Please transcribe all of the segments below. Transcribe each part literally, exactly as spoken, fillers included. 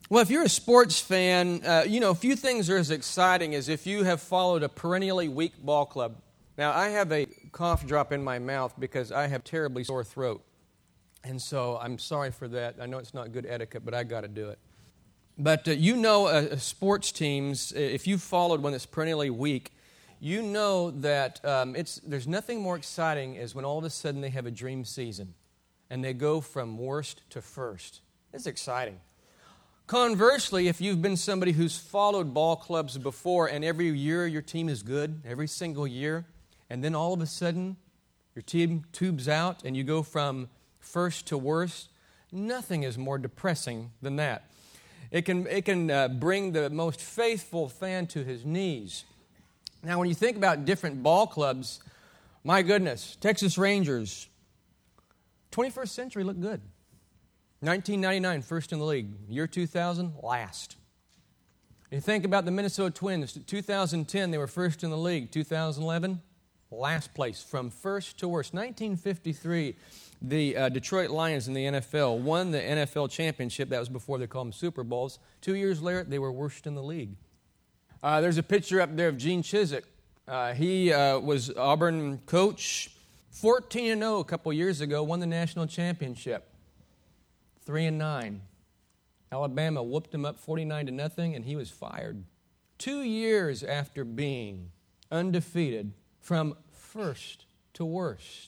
Well, if you're a sports fan, uh, you know, few things are as exciting as if you have followed a perennially weak ball club. Now, I have a cough drop in my mouth because I have terribly sore throat. And so I'm sorry for that. I know it's not good etiquette, but I got to do it. But uh, you know, uh, sports teams, if you followed one that's perennially weak, you know that um, it's there's nothing more exciting as when all of a sudden they have a dream season and they go from worst to first. It's exciting. Conversely, if you've been somebody who's followed ball clubs before and every year your team is good, every single year, and then all of a sudden your team tubes out and you go from first to worst, nothing is more depressing than that. It can, it can uh, bring the most faithful fan to his knees. Now, when you think about different ball clubs, my goodness, Texas Rangers, twenty-first century looked good. nineteen ninety-nine, first in the league. Year two thousand, last. You think about the Minnesota Twins, two thousand ten, they were first in the league. two thousand eleven, last place, from first to worst. nineteen fifty-three, the uh, Detroit Lions in the N F L won the N F L championship. That was before they called them Super Bowls. Two years later, they were worst in the league. Uh, there's a picture up there of Gene Chizik. Uh, he uh, was Auburn coach, fourteen and oh a couple years ago, won the national championship. three and nine. Alabama whooped him up forty-nine to nothing, and he was fired. Two years after being undefeated from first to worst.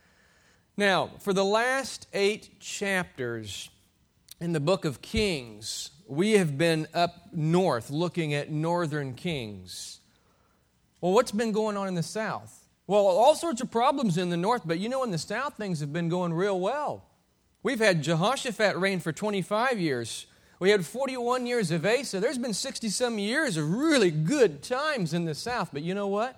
Now, for the last eight chapters in the book of Kings, we have been up north looking at northern kings. Well, what's been going on in the south? Well, all sorts of problems in the north, but you know, in the south, things have been going real well. We've had Jehoshaphat reign for twenty-five years. We had forty-one years of Asa. There's been sixty-some years of really good times in the south. But you know what?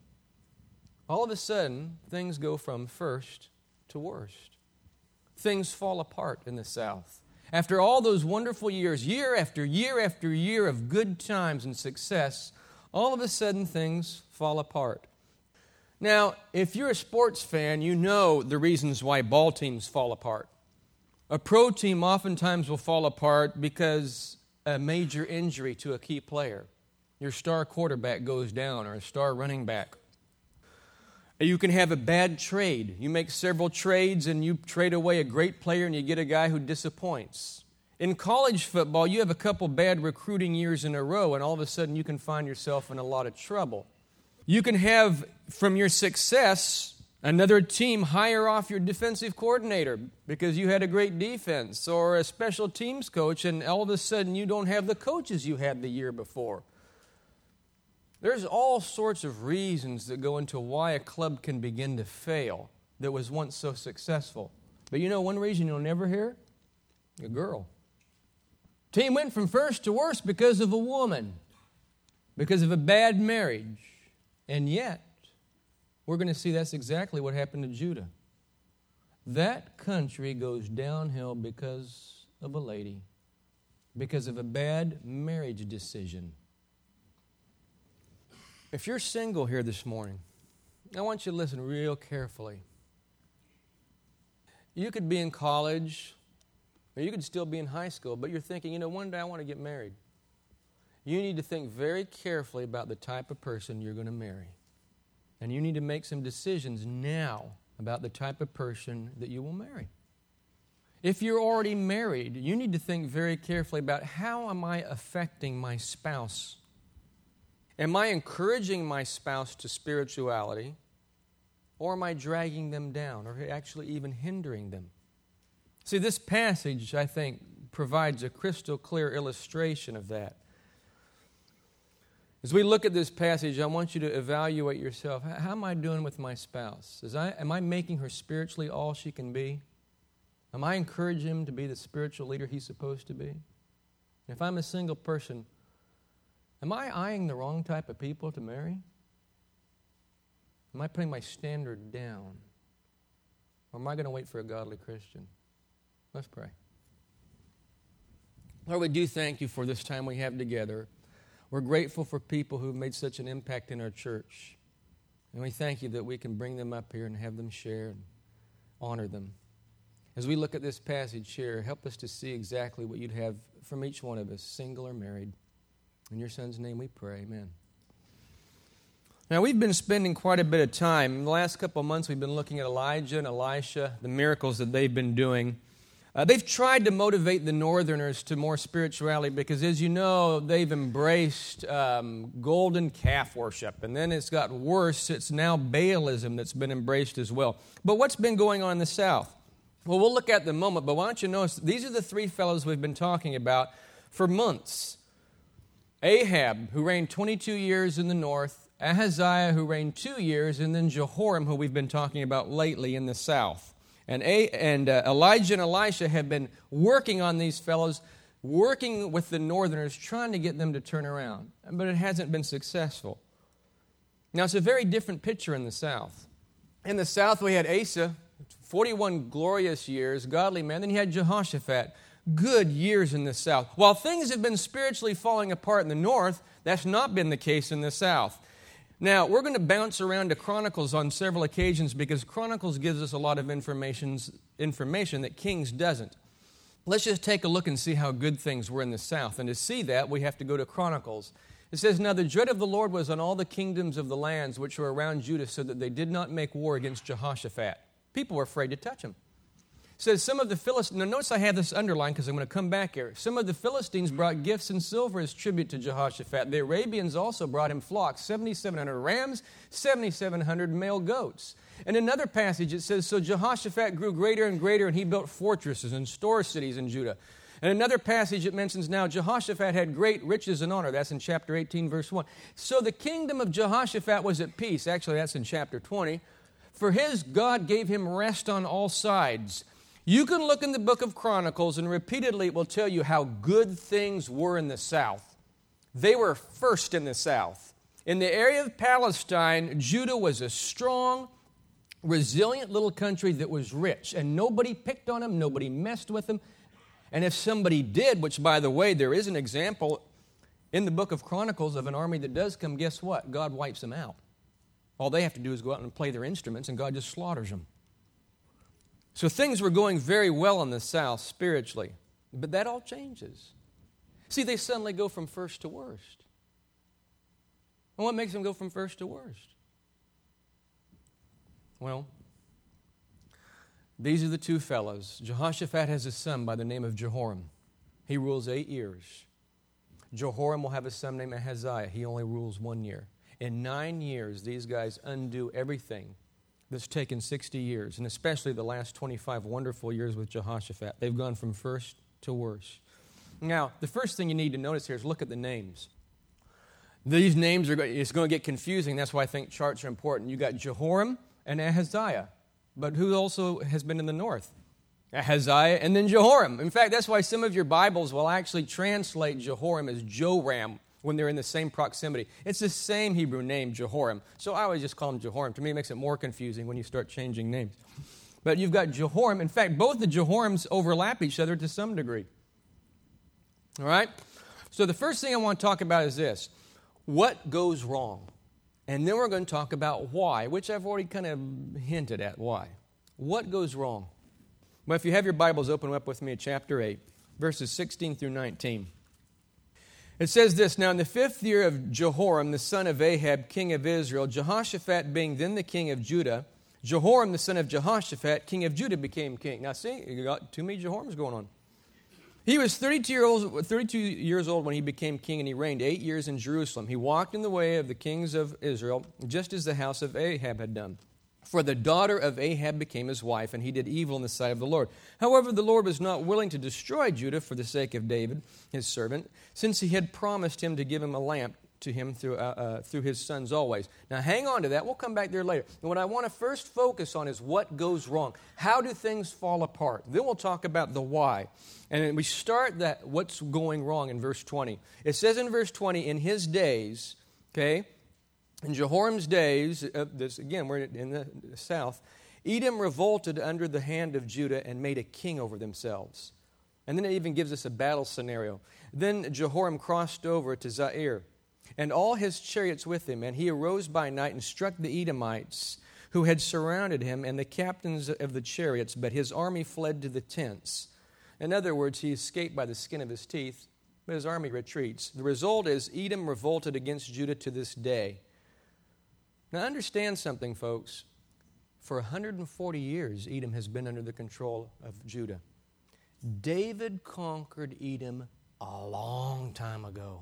All of a sudden, things go from first to worst. Things fall apart in the south. After all those wonderful years, year after year after year of good times and success, all of a sudden things fall apart. Now, if you're a sports fan, you know the reasons why ball teams fall apart. A pro team oftentimes will fall apart because a major injury to a key player. Your star quarterback goes down or a star running back. You can have a bad trade. You make several trades and you trade away a great player and you get a guy who disappoints. In college football, you have a couple bad recruiting years in a row and all of a sudden you can find yourself in a lot of trouble. You can have, from your success, another team hire off your defensive coordinator because you had a great defense, or a special teams coach, and all of a sudden you don't have the coaches you had the year before. There's all sorts of reasons that go into why a club can begin to fail that was once so successful. But you know one reason you'll never hear? A girl. Team went from first to worst because of a woman, because of a bad marriage. And yet, we're going to see that's exactly what happened to Judah. That country goes downhill because of a lady, because of a bad marriage decision. If you're single here this morning, I want you to listen real carefully. You could be in college, or you could still be in high school, but you're thinking, you know, one day I want to get married. You need to think very carefully about the type of person you're going to marry. And you need to make some decisions now about the type of person that you will marry. If you're already married, you need to think very carefully about, how am I affecting my spouse? Am I encouraging my spouse to spirituality, or am I dragging them down, or actually even hindering them? See, this passage, I think, provides a crystal clear illustration of that. As we look at this passage, I want you to evaluate yourself. How am I doing with my spouse? Is I, am I making her spiritually all she can be? Am I encouraging him to be the spiritual leader he's supposed to be? And if I'm a single person, am I eyeing the wrong type of people to marry? Am I putting my standard down? Or am I going to wait for a godly Christian? Let's pray. Lord, we do thank you for this time we have together. We're grateful for people who've made such an impact in our church. And we thank you that we can bring them up here and have them share and honor them. as we look at this passage here, help us to see exactly what you'd have from each one of us, single or married. In your Son's name we pray, amen. Now, we've been spending quite a bit of time. In the last couple of months, we've been looking at Elijah and Elisha, the miracles that they've been doing. Uh, they've tried to motivate the northerners to more spirituality because, as you know, they've embraced um, golden calf worship. And then it's got worse. It's now Baalism that's been embraced as well. But what's been going on in the south? Well, we'll look at the moment, but why don't you notice, these are the three fellows we've been talking about for months. Ahab, who reigned twenty-two years in the north, Ahaziah, who reigned two years, and then Jehoram, who we've been talking about lately in the south. And, A- and uh, Elijah and Elisha have been working on these fellows, working with the northerners, trying to get them to turn around. But it hasn't been successful. Now, it's a very different picture in the south. In the south, we had Asa, forty-one glorious years, godly man. Then you had Jehoshaphat, good years in the south. While things have been spiritually falling apart in the north, that's not been the case in the south. Now, we're going to bounce around to Chronicles on several occasions because Chronicles gives us a lot of information that Kings doesn't. Let's just take a look and see how good things were in the south. And to see that, we have to go to Chronicles. It says, "Now the dread of the Lord was on all the kingdoms of the lands which were around Judah, so that they did not make war against Jehoshaphat." People were afraid to touch him. It says, some of the Philistines, now notice I have this underlined because I'm going to come back here. Some of the Philistines brought gifts and silver as tribute to Jehoshaphat. The Arabians also brought him flocks, seventy-seven hundred rams, seventy-seven hundred male goats. In another passage it says, "So Jehoshaphat grew greater and greater, and he built fortresses and store cities in Judah." In another passage it mentions, "Now Jehoshaphat had great riches and honor." That's in chapter eighteen, verse one. So the kingdom of Jehoshaphat was at peace. Actually, that's in chapter twenty. "For his God gave him rest on all sides." You can look in the book of Chronicles, and repeatedly it will tell you how good things were in the south. They were first in the south. In the area of Palestine, Judah was a strong, resilient little country that was rich, and nobody picked on them, nobody messed with them. And if somebody did, which, by the way, there is an example in the book of Chronicles of an army that does come, guess what? God wipes them out. All they have to do is go out and play their instruments, and God just slaughters them. So things were going very well in the south spiritually. But that all changes. See, they suddenly go from first to worst. And what makes them go from first to worst? Well, these are the two fellows. Jehoshaphat has a son by the name of Jehoram. He rules eight years. Jehoram will have a son named Ahaziah. He only rules one year. In nine years, these guys undo everything that's taken sixty years, and especially the last twenty-five wonderful years with Jehoshaphat. They've gone from first to worst. Now, the first thing you need to notice here is look at the names. These names, are it's going to get confusing. That's why I think charts are important. You got Jehoram and Ahaziah. But who also has been in the north? Ahaziah and then Jehoram. In fact, that's why some of your Bibles will actually translate Jehoram as Joram when they're in the same proximity. It's the same Hebrew name, Jehoram. So I always just call him Jehoram. To me, it makes it more confusing when you start changing names. But you've got Jehoram. In fact, both the Jehorams overlap each other to some degree. All right? So the first thing I want to talk about is this. What goes wrong? And then we're going to talk about why, which I've already kind of hinted at why. What goes wrong? Well, if you have your Bibles, open up with me at chapter eight, verses sixteen through nineteen. It says this, "Now in the fifth year of Jehoram, the son of Ahab, king of Israel, Jehoshaphat being then the king of Judah, Jehoram, the son of Jehoshaphat, king of Judah, became king." Now see, you got too many Jehorams going on. "He was thirty-two years old, thirty-two years old when he became king, and he reigned eight years in Jerusalem. He walked in the way of the kings of Israel, just as the house of Ahab had done. For the daughter of Ahab became his wife, and he did evil in the sight of the Lord. However, the Lord was not willing to destroy Judah for the sake of David, his servant, since he had promised him to give him a lamp to him through, uh, uh, through his sons always." Now, hang on to that. We'll come back there later. And what I want to first focus on is what goes wrong. How do things fall apart? Then we'll talk about the why. And then we start that what's going wrong in verse twenty. It says in verse twenty, "In his days," okay, in Jehoram's days, uh, this again, we're in the south, "Edom revolted under the hand of Judah and made a king over themselves." And then it even gives us a battle scenario. "Then Jehoram crossed over to Zair, and all his chariots with him, and he arose by night and struck the Edomites who had surrounded him, and the captains of the chariots, but his army fled to the tents. In other words, he escaped by the skin of his teeth, but his army retreats. The result is Edom revolted against Judah to this day. Now understand something, folks. For one hundred forty years, Edom has been under the control of Judah. David conquered Edom a long time ago.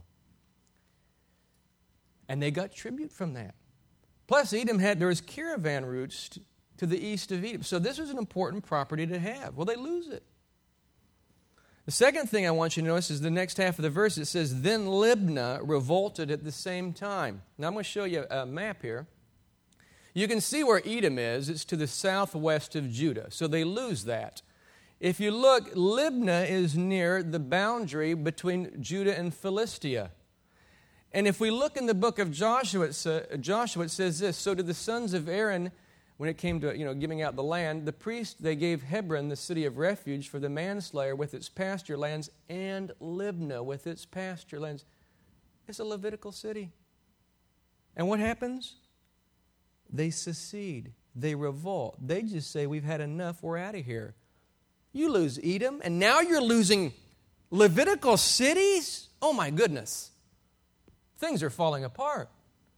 And they got tribute from that. Plus, Edom had, there was caravan routes to the east of Edom. So this was an important property to have. Well, they lose it. The second thing I want you to notice is the next half of the verse. It says, then Libnah revolted at the same time. Now, I'm going to show you a map here. You can see where Edom is. It's to the southwest of Judah. So they lose that. If you look, Libnah is near the boundary between Judah and Philistia. And if we look in the book of Joshua, it, sa- Joshua, it says this, so to the sons of Aaron, when it came to, you know, giving out the land, the priest, they gave Hebron, the city of refuge, for the manslayer with its pasture lands, and Libnah with its pasture lands. It's a Levitical city. And what happens? They secede. They revolt. They just say, we've had enough, we're out of here. You lose Edom, and now you're losing Levitical cities? Oh my goodness. Things are falling apart.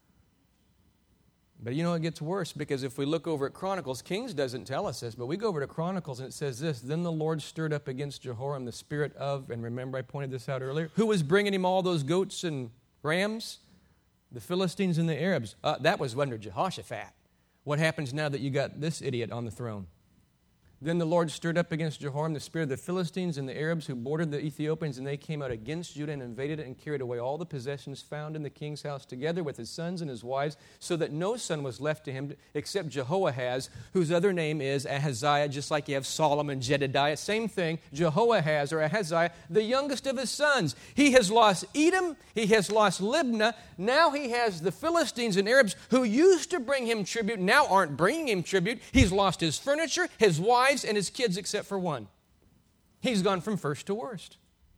But you know, it gets worse, because if we look over at Chronicles, Kings doesn't tell us this, but we go over to Chronicles and it says this, then the Lord stirred up against Jehoram the spirit of, and remember I pointed this out earlier, who was bringing him all those goats and rams? The Philistines and the Arabs. Uh, that was under Jehoshaphat. What happens now that you got this idiot on the throne? Then the Lord stirred up against Jehoram the spirit of the Philistines and the Arabs who bordered the Ethiopians, and they came out against Judah and invaded it and carried away all the possessions found in the king's house together with his sons and his wives, so that no son was left to him except Jehoahaz, whose other name is Ahaziah, just like you have Solomon, Jedediah. Same thing, Jehoahaz or Ahaziah, the youngest of his sons. He has lost Edom, he has lost Libnah, now he has the Philistines and Arabs who used to bring him tribute, now aren't bringing him tribute. He's lost his furniture, his wives, and his kids except for one. He's gone from first to worst.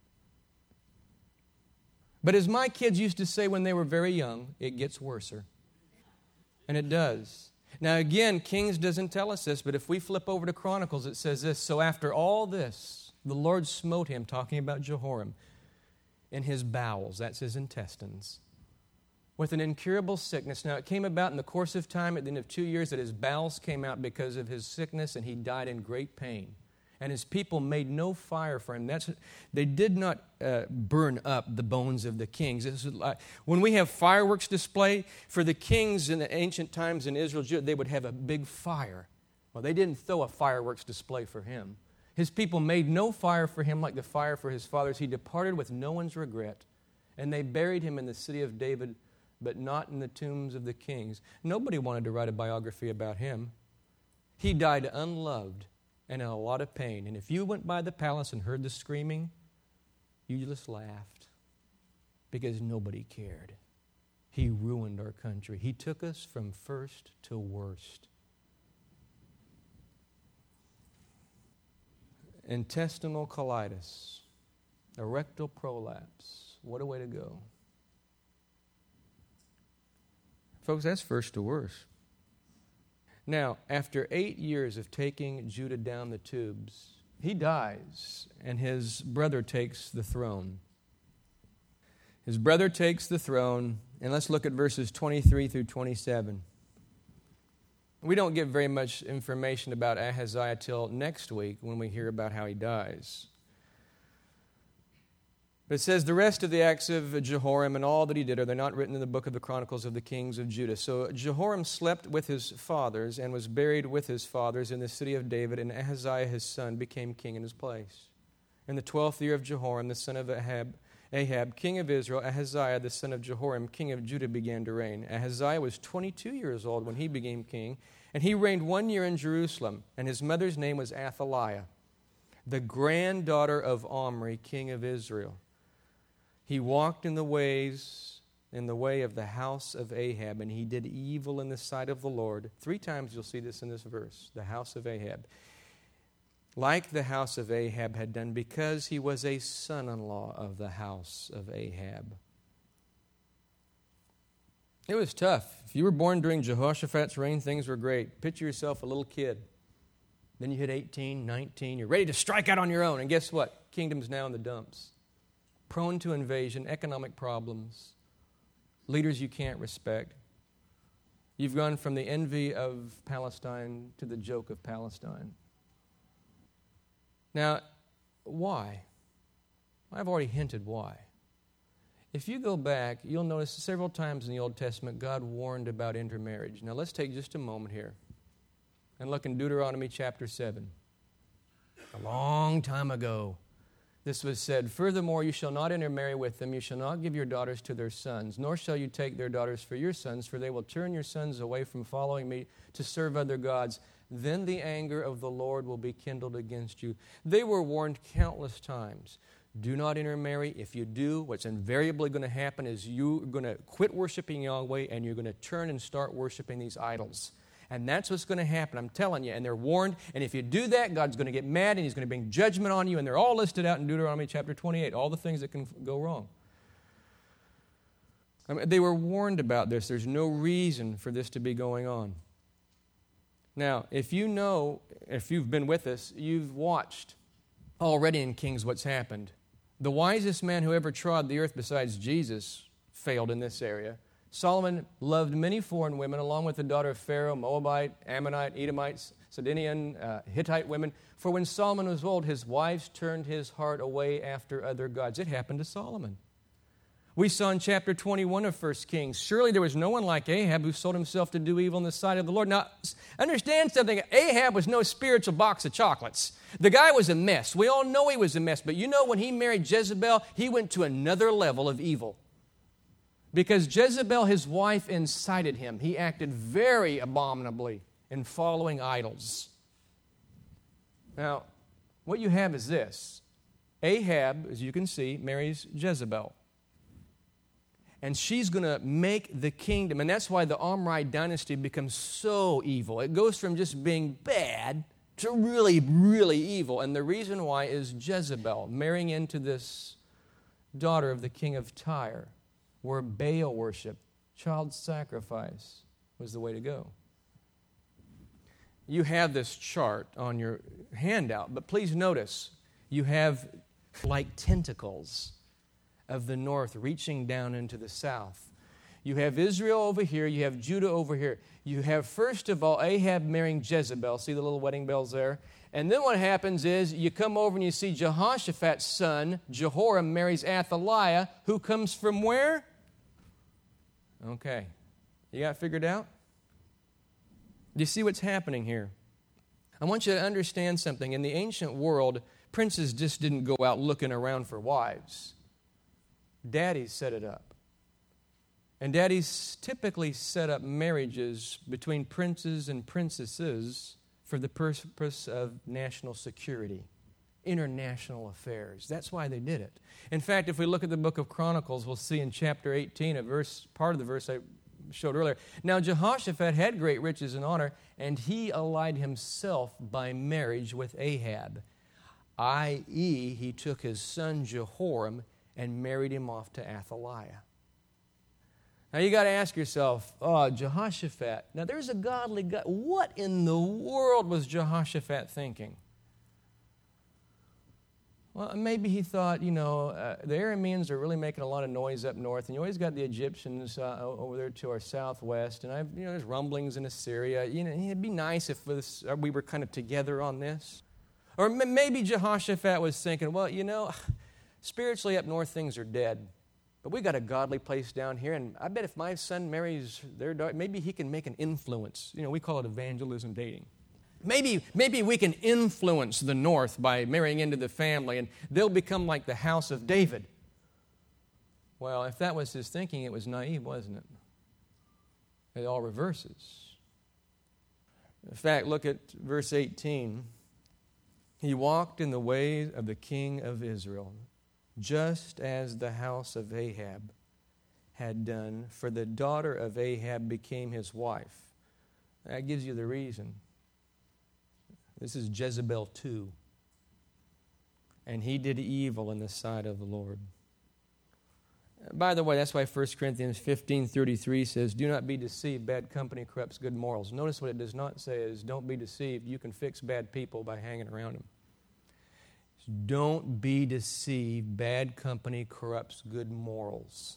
But as my kids used to say when they were very young, it gets worser. And it does. Now again, Kings doesn't tell us this, but if we flip over to Chronicles, it says this, so after all this, the Lord smote him, talking about Jehoram, in his bowels, that's his intestines, with an incurable sickness. Now, it came about in the course of time, at the end of two years, that his bowels came out because of his sickness, and he died in great pain. And his people made no fire for him. That's, they did not uh, burn up the bones of the kings. This is like, when we have fireworks display, for the kings in the ancient times in Israel, they would have a big fire. Well, they didn't throw a fireworks display for him. His people made no fire for him like the fire for his fathers. He departed with no one's regret. And they buried him in the city of David, but not in the tombs of the kings. Nobody wanted to write a biography about him. He died unloved and in a lot of pain. And if you went by the palace and heard the screaming, you just laughed because nobody cared. He ruined our country. He took us from first to worst. Intestinal colitis, a rectal prolapse. What a way to go. Folks, that's first to worst. Now, after eight years of taking Judah down the tubes, he dies, and his brother takes the throne. His brother takes the throne, and let's look at verses twenty-three through twenty-seven. We don't get very much information about Ahaziah till next week when we hear about how he dies. But it says, the rest of the acts of Jehoram and all that he did, are they not written in the book of the Chronicles of the Kings of Judah? So Jehoram slept with his fathers and was buried with his fathers in the city of David, and Ahaziah his son became king in his place. In the twelfth year of Jehoram, the son of Ahab, Ahab, king of Israel, Ahaziah, the son of Jehoram, king of Judah, began to reign. Ahaziah was twenty-two years old when he became king, and he reigned one year in Jerusalem, and his mother's name was Athaliah, the granddaughter of Omri, king of Israel. He walked in the ways, in the way of the house of Ahab, and he did evil in the sight of the Lord. Three times you'll see this in this verse, the house of Ahab. Like the house of Ahab had done, because he was a son-in-law of the house of Ahab. It was tough. If you were born during Jehoshaphat's reign, things were great. Picture yourself a little kid. Then you hit eighteen, nineteen, you're ready to strike out on your own. And guess what? Kingdom's now in the dumps. Prone to invasion, economic problems, leaders you can't respect. You've gone from the envy of Palestine to the joke of Palestine. Now, why? I've already hinted why. If you go back, you'll notice several times in the Old Testament, God warned about intermarriage. Now, let's take just a moment here and look in Deuteronomy chapter seven. A long time ago, this was said, "Furthermore, you shall not intermarry with them. You shall not give your daughters to their sons, nor shall you take their daughters for your sons, for they will turn your sons away from following me to serve other gods. Then the anger of the Lord will be kindled against you." They were warned countless times. Do not intermarry. If you do, what's invariably going to happen is you're going to quit worshiping Yahweh and you're going to turn and start worshiping these idols. And that's what's going to happen, I'm telling you. And they're warned. And if you do that, God's going to get mad and He's going to bring judgment on you. And they're all listed out in Deuteronomy chapter twenty-eight, all the things that can go wrong. I mean, they were warned about this. There's no reason for this to be going on. Now, if you know, if you've been with us, you've watched already in Kings what's happened. The wisest man who ever trod the earth besides Jesus failed in this area. Solomon loved many foreign women, along with the daughter of Pharaoh, Moabite, Ammonite, Edomite, Sidonian, uh, Hittite women. For when Solomon was old, his wives turned his heart away after other gods. It happened to Solomon. We saw in chapter twenty-one of First Kings, surely there was no one like Ahab who sold himself to do evil in the sight of the Lord. Now, understand something. Ahab was no spiritual box of chocolates. The guy was a mess. We all know he was a mess. But you know, when he married Jezebel, he went to another level of evil. Because Jezebel, his wife, incited him. He acted very abominably in following idols. Now, what you have is this. Ahab, as you can see, marries Jezebel. And she's going to make the kingdom. And that's why the Omri dynasty becomes so evil. It goes from just being bad to really, really evil. And the reason why is Jezebel marrying into this daughter of the king of Tyre, where Baal worship, child sacrifice was the way to go. You have this chart on your handout, but please notice you have like tentacles of the north reaching down into the south. You have Israel over here, you have Judah over here. You have, first of all, Ahab marrying Jezebel. See the little wedding bells there? And then what happens is you come over and you see Jehoshaphat's son, Jehoram, marries Athaliah, who comes from where? Okay. You got it figured out? Do you see what's happening here? I want you to understand something. In the ancient world, princes just didn't go out looking around for wives. Daddies set it up. And daddies typically set up marriages between princes and princesses for the purpose of national security, international affairs. That's why they did it. In fact, if we look at the book of Chronicles, we'll see in chapter eighteen, a verse, part of the verse I showed earlier. Now Jehoshaphat had great riches and honor, and he allied himself by marriage with Ahab, that is, he took his son Jehoram and married him off to Athaliah. Now you got to ask yourself, oh, Jehoshaphat. Now there's a godly guy. What in the world was Jehoshaphat thinking? Well, maybe he thought, you know, uh, the Arameans are really making a lot of noise up north, and you always got the Egyptians uh, over there to our southwest, and I've, you know, there's rumblings in Assyria. You know, it'd be nice if this, uh, we were kind of together on this. Or m- maybe Jehoshaphat was thinking, well, you know, spiritually up north things are dead, but we got a godly place down here, and I bet if my son marries their daughter, maybe he can make an influence. You know, we call it evangelism dating. Maybe, maybe we can influence the north by marrying into the family, and they'll become like the house of David. Well, if that was his thinking, it was naive, wasn't it? It all reverses. In fact, look at verse eighteen. He walked in the ways of the king of Israel, just as the house of Ahab had done, for the daughter of Ahab became his wife. That gives you the reason. This is Jezebel two. And he did evil in the sight of the Lord. By the way, that's why First Corinthians fifteen thirty-three says, do not be deceived, bad company corrupts good morals. Notice what it does not say is, don't be deceived, you can fix bad people by hanging around them. Don't be deceived, bad company corrupts good morals.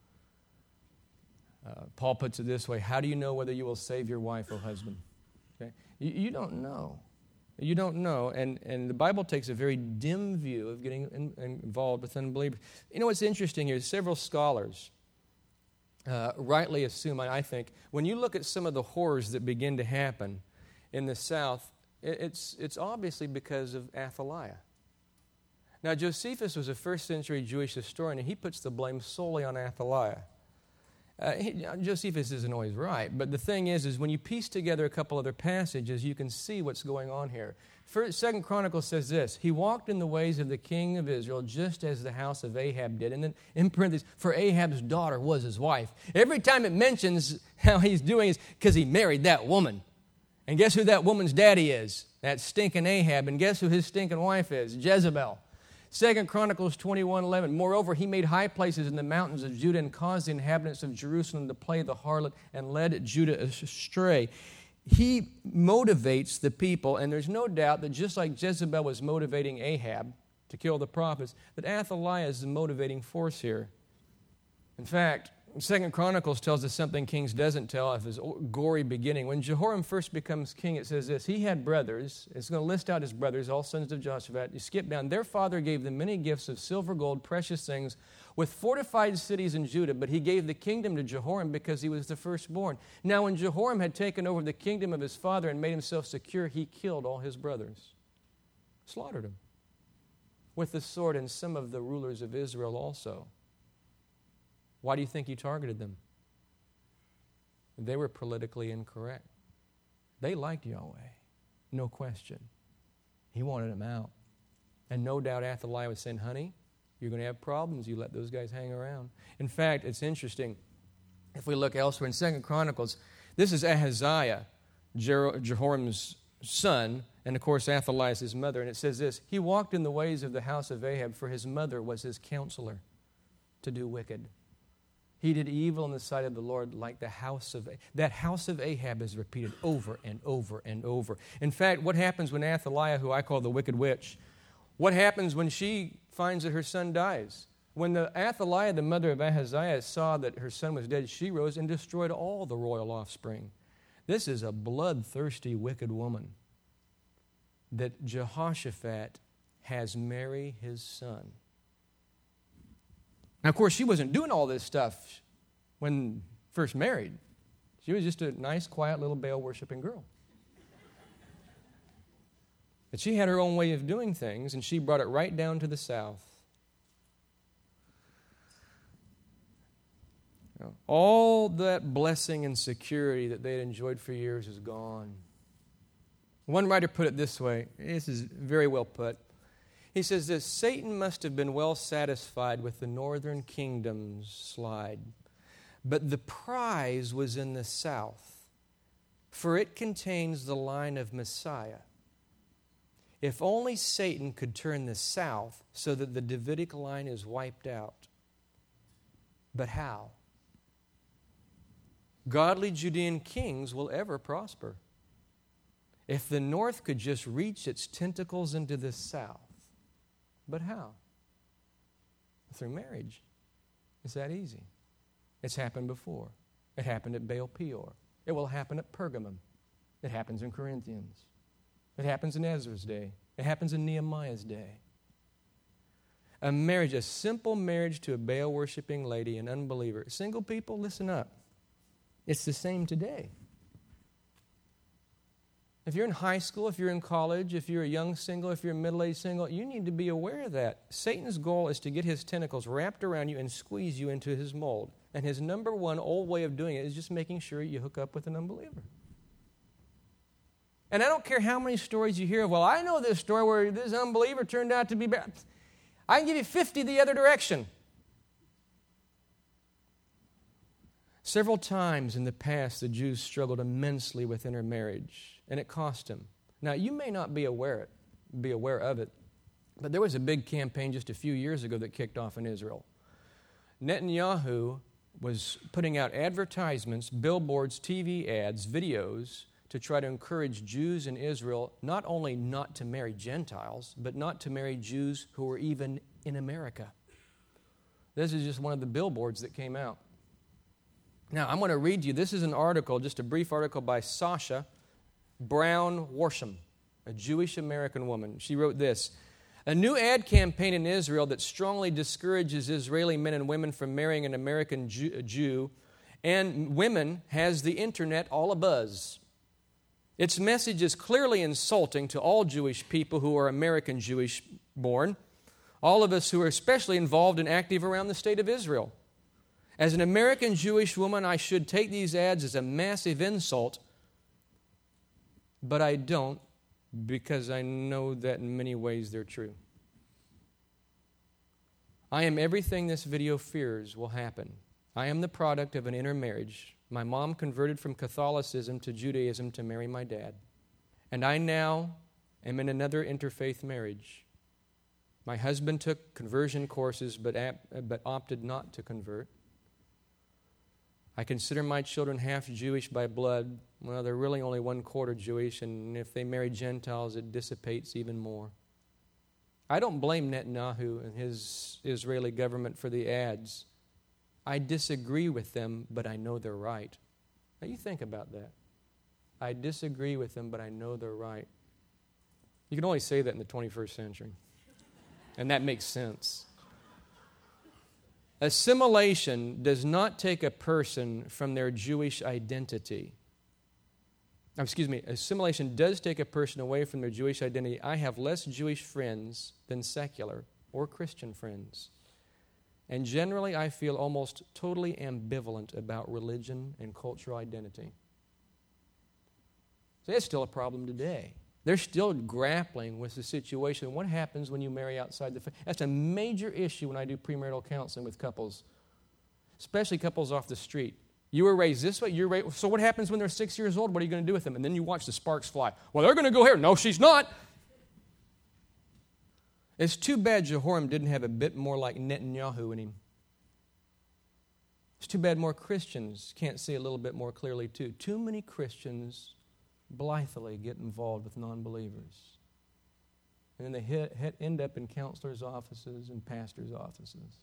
Uh, Paul puts it this way, how do you know whether you will save your wife or husband? Okay? You, you don't know. You don't know, and, and the Bible takes a very dim view of getting in, involved with unbelievers. You know what's interesting here? Several scholars uh, rightly assume, I think, when you look at some of the horrors that begin to happen in the South, it, it's, it's obviously because of Athaliah. Now, Josephus was a first century Jewish historian, and he puts the blame solely on Athaliah. Uh, he, Josephus isn't always right, but the thing is, is when you piece together a couple other passages, you can see what's going on here. First, Second Chronicles says this, he walked in the ways of the king of Israel, just as the house of Ahab did. And then in parentheses, for Ahab's daughter was his wife. Every time it mentions how he's doing is because he married that woman. And guess who that woman's daddy is? That stinking Ahab. And guess who his stinking wife is? Jezebel. Second Chronicles twenty-one eleven. Moreover, he made high places in the mountains of Judah and caused the inhabitants of Jerusalem to play the harlot and led Judah astray. He motivates the people, and there's no doubt that just like Jezebel was motivating Ahab to kill the prophets, that Athaliah is the motivating force here. In fact, Second Chronicles tells us something Kings doesn't tell of his gory beginning. When Jehoram first becomes king, it says this, he had brothers. It's going to list out his brothers, all sons of Jehoshaphat. You skip down. Their father gave them many gifts of silver, gold, precious things, with fortified cities in Judah, but he gave the kingdom to Jehoram because he was the firstborn. Now when Jehoram had taken over the kingdom of his father and made himself secure, he killed all his brothers, slaughtered them with the sword, and some of the rulers of Israel also. Why do you think he targeted them? They were politically incorrect. They liked Yahweh, no question. He wanted them out. And no doubt Athaliah was saying, honey, you're going to have problems. You let those guys hang around. In fact, it's interesting. If we look elsewhere in Second Chronicles, this is Ahaziah, Jer- Jehoram's son, and of course Athaliah is his mother. And it says this, he walked in the ways of the house of Ahab, for his mother was his counselor to do wicked. He did evil in the sight of the Lord like the house of Ahab. That house of Ahab is repeated over and over and over. In fact, what happens when Athaliah, who I call the wicked witch, what happens when she finds that her son dies? When the Athaliah, the mother of Ahaziah, saw that her son was dead, she rose and destroyed all the royal offspring. This is a bloodthirsty, wicked woman that Jehoshaphat has marry his son. Now, of course, she wasn't doing all this stuff when first married. She was just a nice, quiet little Baal-worshiping girl. But she had her own way of doing things, and she brought it right down to the south. You know, all that blessing and security that they had enjoyed for years is gone. One writer put it this way. This is very well put. He says this, Satan must have been well satisfied with the northern kingdom's slide, but the prize was in the south, for it contains the line of Messiah. If only Satan could turn the south so that the Davidic line is wiped out. But how? Godly Judean kings will ever prosper. If the north could just reach its tentacles into the south. But how? Through marriage. It's that easy. It's happened before. It happened at Baal Peor. It will happen at Pergamum. It happens in Corinthians. It happens in Ezra's day. It happens in Nehemiah's day. A marriage, a simple marriage to a Baal-worshiping lady, an unbeliever. Single people, listen up. It's the same today. If you're in high school, if you're in college, if you're a young single, if you're a middle-aged single, you need to be aware of that. Satan's goal is to get his tentacles wrapped around you and squeeze you into his mold. And his number one old way of doing it is just making sure you hook up with an unbeliever. And I don't care how many stories you hear of, well, I know this story where this unbeliever turned out to be bad. I can give you fifty the other direction. Several times in the past, the Jews struggled immensely with intermarriage. And it cost him. Now, you may not be aware, be aware of it, but there was a big campaign just a few years ago that kicked off in Israel. Netanyahu was putting out advertisements, billboards, T V ads, videos to try to encourage Jews in Israel not only not to marry Gentiles, but not to marry Jews who were even in America. This is just one of the billboards that came out. Now, I'm going to read you, this is an article, just a brief article by Sasha Brown Worsham, a Jewish American woman. She wrote this: a new ad campaign in Israel that strongly discourages Israeli men and women from marrying an American Jew, Jew and women has the internet all abuzz. Its message is clearly insulting to all Jewish people who are American Jewish born, all of us who are especially involved and active around the state of Israel. As an American Jewish woman, I should take these ads as a massive insult, but I don't, because I know that in many ways they're true. I am everything this video fears will happen. I am the product of an intermarriage. My mom converted from Catholicism to Judaism to marry my dad. And I now am in another interfaith marriage. My husband took conversion courses but, but opted not to convert. I consider my children half Jewish by blood. Well, they're really only one quarter Jewish, and if they marry Gentiles, it dissipates even more. I don't blame Netanyahu and his Israeli government for the ads. I disagree with them, but I know they're right. Now you think about that. I disagree with them, but I know they're right. You can only say that in the twenty-first century. And that makes sense. Assimilation does not take a person from their Jewish identity. Excuse me, assimilation does take a person away from their Jewish identity. I have less Jewish friends than secular or Christian friends. And generally, I feel almost totally ambivalent about religion and cultural identity. So that's still a problem today. They're still grappling with the situation. What happens when you marry outside the family? That's a major issue when I do premarital counseling with couples, especially couples off the street. You were raised this way, you're raised, so what happens when they're six years old? What are you going to do with them? And then you watch the sparks fly. Well, they're going to go here. No, she's not. It's too bad Jehoram didn't have a bit more like Netanyahu in him. It's too bad more Christians can't see a little bit more clearly too. Too many Christians blithely get involved with non-believers. And then they hit, hit, end up in counselors' offices and pastors' offices.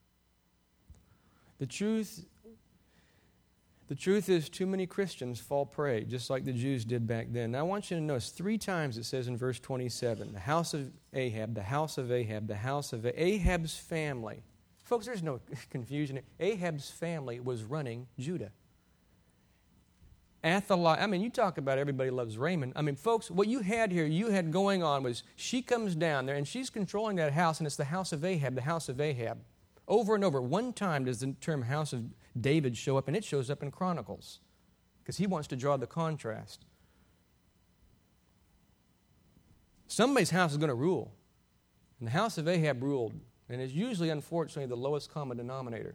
The truth, the truth is too many Christians fall prey, just like the Jews did back then. Now I want you to notice three times it says in verse twenty-seven, the house of Ahab, the house of Ahab, the house of Ahab's family. Folks, there's no confusion. Ahab's family was running Judah. Athaliah, I mean, you talk about everybody loves Raymond. I mean, folks, what you had here, you had going on was she comes down there and she's controlling that house, and it's the house of Ahab, the house of Ahab. Over and over. One time does the term house of David show up, and it shows up in Chronicles because he wants to draw the contrast. Somebody's house is going to rule. And the house of Ahab ruled, and it's usually, unfortunately, the lowest common denominator.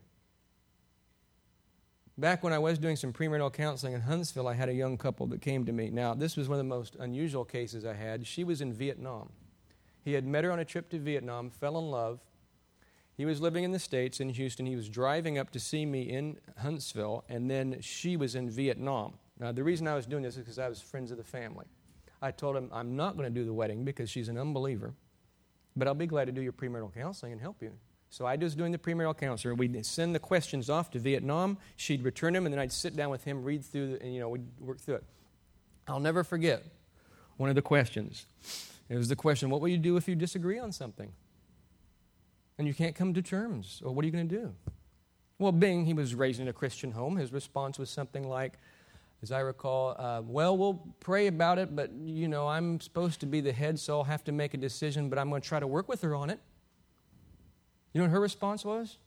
Back when I was doing some premarital counseling in Huntsville, I had a young couple that came to me. Now, this was one of the most unusual cases I had. She was in Vietnam. He had met her on a trip to Vietnam, fell in love. He was living in the States, in Houston. He was driving up to see me in Huntsville, and then she was in Vietnam. Now, the reason I was doing this is because I was friends of the family. I told him, I'm not going to do the wedding because she's an unbeliever, but I'll be glad to do your premarital counseling and help you. So I was doing the premarital counselor. We'd send the questions off to Vietnam. She'd return them, and then I'd sit down with him, read through, the, and you know, we'd work through it. I'll never forget one of the questions. It was the question, what will you do if you disagree on something? And you can't come to terms. Or what are you going to do? Well, being he was raised in a Christian home, his response was something like, as I recall, uh, well, we'll pray about it, but, you know, I'm supposed to be the head, so I'll have to make a decision, but I'm going to try to work with her on it. You know what her response was?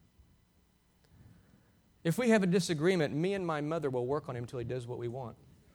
If we have a disagreement, me and my mother will work on him until he does what we want.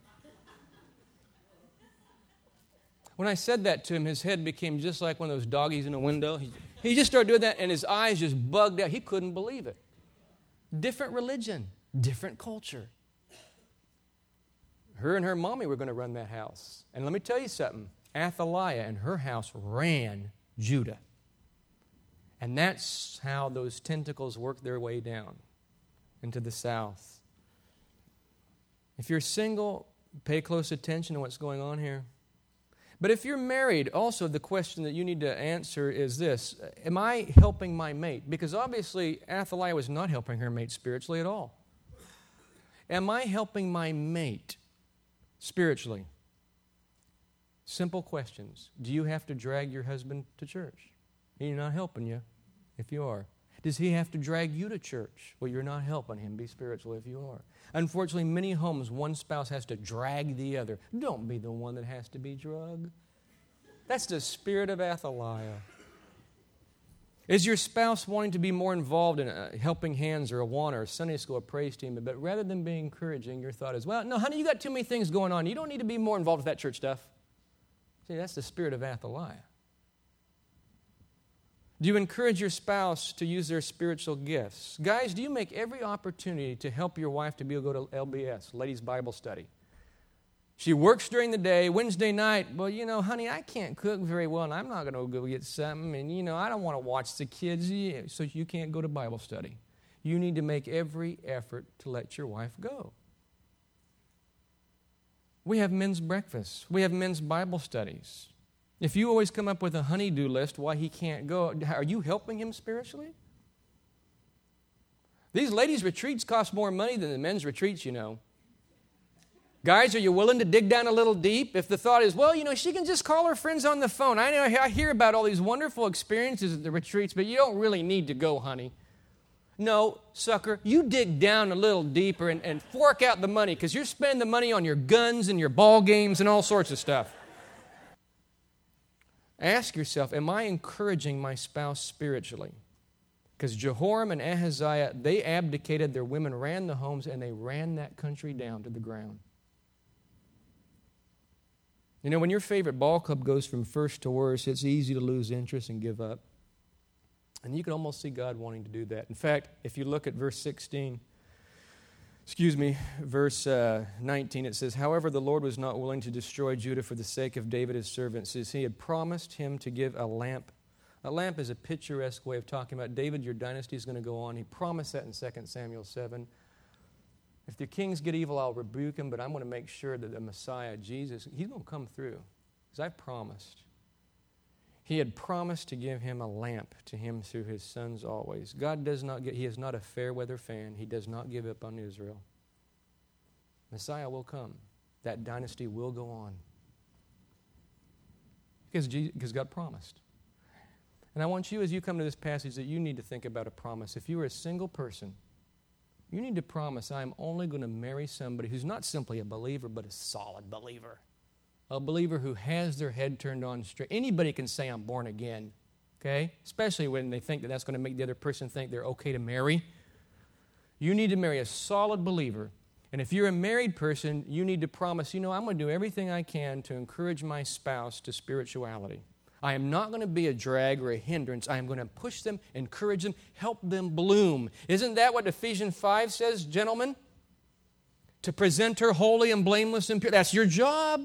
When I said that to him, his head became just like one of those doggies in a window. He, he just started doing that, and his eyes just bugged out. He couldn't believe it. Different religion, different culture. Her and her mommy were going to run that house. And let me tell you something. Athaliah and her house ran Judah. And that's how those tentacles work their way down into the south. If you're single, pay close attention to what's going on here. But if you're married, also the question that you need to answer is this: am I helping my mate? Because obviously Athaliah was not helping her mate spiritually at all. Am I helping my mate spiritually? Simple questions. Do you have to drag your husband to church? He's not helping you if you are. Does he have to drag you to church? Well, you're not helping him be spiritual if you are. Unfortunately, many homes, one spouse has to drag the other. Don't be the one that has to be drugged. That's the spirit of Athaliah. Is your spouse wanting to be more involved in a helping hands or a one or a Sunday school or praise team? But rather than being encouraging, your thought is, well, no, honey, you got too many things going on. You don't need to be more involved with that church stuff. See, that's the spirit of Athaliah. Do you encourage your spouse to use their spiritual gifts? Guys, do you make every opportunity to help your wife to be able to go to L B S, Ladies Bible Study? She works during the day. Wednesday night, well, you know, honey, I can't cook very well, and I'm not going to go get something, and, you know, I don't want to watch the kids, yeah, so you can't go to Bible study. You need to make every effort to let your wife go. We have men's breakfasts. We have men's Bible studies. If you always come up with a honey-do list why he can't go, are you helping him spiritually? These ladies' retreats cost more money than the men's retreats, you know. Guys, are you willing to dig down a little deep? If the thought is, well, you know, she can just call her friends on the phone. I know I hear about all these wonderful experiences at the retreats, but you don't really need to go, honey. No, sucker, you dig down a little deeper and, and fork out the money, because you're spending the money on your guns and your ball games and all sorts of stuff. Ask yourself, am I encouraging my spouse spiritually? Because Jehoram and Ahaziah, they abdicated, their women ran the homes, and they ran that country down to the ground. You know, when your favorite ball club goes from first to worst, it's easy to lose interest and give up. And you can almost see God wanting to do that. In fact, if you look at verse sixteen, excuse me, verse uh, nineteen, it says, however, the Lord was not willing to destroy Judah for the sake of David his servant, since he had promised him to give a lamp. A lamp is a picturesque way of talking about David, your dynasty is going to go on. He promised that in Second Samuel seven. If the kings get evil, I'll rebuke them, but I'm going to make sure that the Messiah, Jesus, he's going to come through, because I promised. He had promised to give him a lamp to him through his sons always. God does not get, he is not a fair weather fan. He does not give up on Israel. Messiah will come. That dynasty will go on. Because, Jesus, because God promised. And I want you, as you come to this passage, that you need to think about a promise. If you are a single person, you need to promise, I'm only going to marry somebody who's not simply a believer, but a solid believer. A believer who has their head turned on straight. Anybody can say, I'm born again, okay? Especially when they think that that's going to make the other person think they're okay to marry. You need to marry a solid believer. And if you're a married person, you need to promise, you know, I'm going to do everything I can to encourage my spouse to spirituality. I am not going to be a drag or a hindrance. I am going to push them, encourage them, help them bloom. Isn't that what Ephesians five says, gentlemen? To present her holy and blameless and pure. That's your job.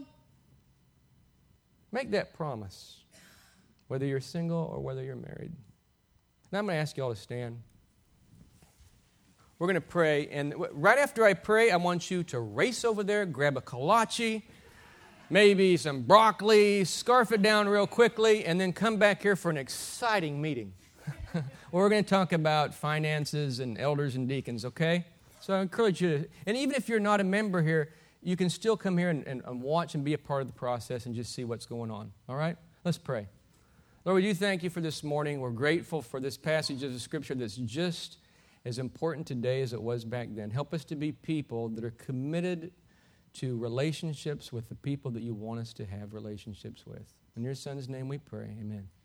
Make that promise, whether you're single or whether you're married. Now I'm going to ask you all to stand. We're going to pray, and right after I pray, I want you to race over there, grab a kolache, maybe some broccoli, scarf it down real quickly, and then come back here for an exciting meeting. We're going to talk about finances and elders and deacons, okay? So I encourage you to, and even if you're not a member here, you can still come here and, and, and watch and be a part of the process and just see what's going on, all right? Let's pray. Lord, we do thank you for this morning. We're grateful for this passage of the Scripture that's just as important today as it was back then. Help us to be people that are committed to relationships with the people that you want us to have relationships with. In your Son's name we pray, amen.